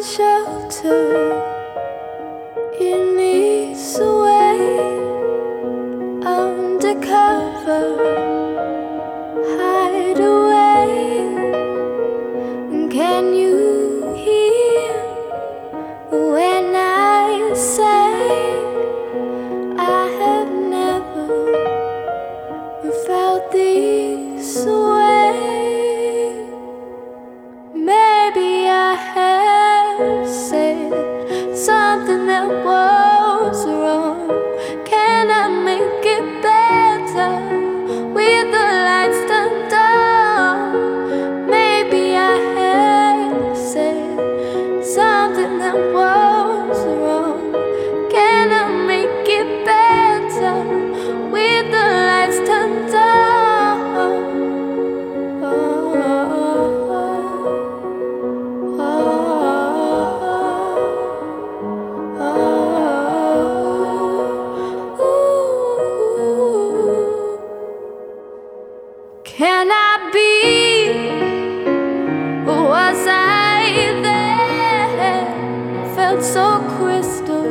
shelter in this way, undercover, hide away. Can you hear when I say I have never felt this way? Maybe I have said something that was wrong. Can I make it better with the lights turned on? Maybe I have said something that was wrong. Can I make it better with the lights turned on? Can I be? Was I there? Felt so crystal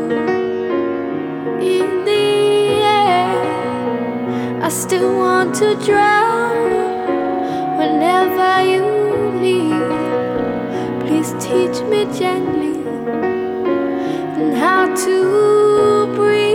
in the air. I still want to drown whenever you leave. Please teach me gently and how to breathe.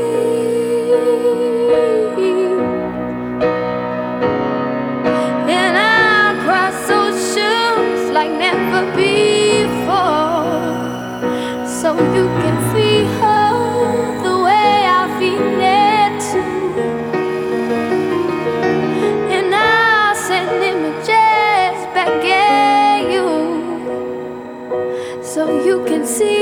And I'll cross oceans like never before, so you can feel the way I feel it too. And I'll send images back at you, so you can see